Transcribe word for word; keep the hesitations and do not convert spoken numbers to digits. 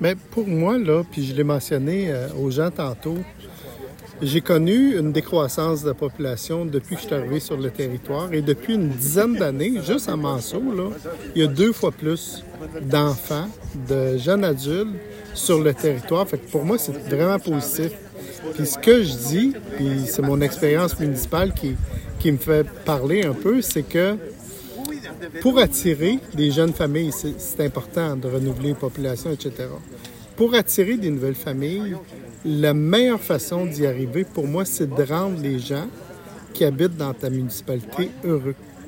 Mais pour moi, là, puis je l'ai mentionné euh, aux gens tantôt, j'ai connu une décroissance de la population depuis que je suis arrivé sur le territoire. Et depuis une dizaine d'années, juste à Manceau, là, il y a deux fois plus d'enfants, de jeunes adultes sur le territoire. Fait que pour moi, c'est vraiment positif. Puis ce que je dis, puis c'est mon expérience municipale qui, qui me fait parler un peu, c'est que pour attirer des jeunes familles, c'est, c'est important de renouveler les populations, et cetera. Pour attirer des nouvelles familles, la meilleure façon d'y arriver, pour moi, c'est de rendre les gens qui habitent dans ta municipalité heureux.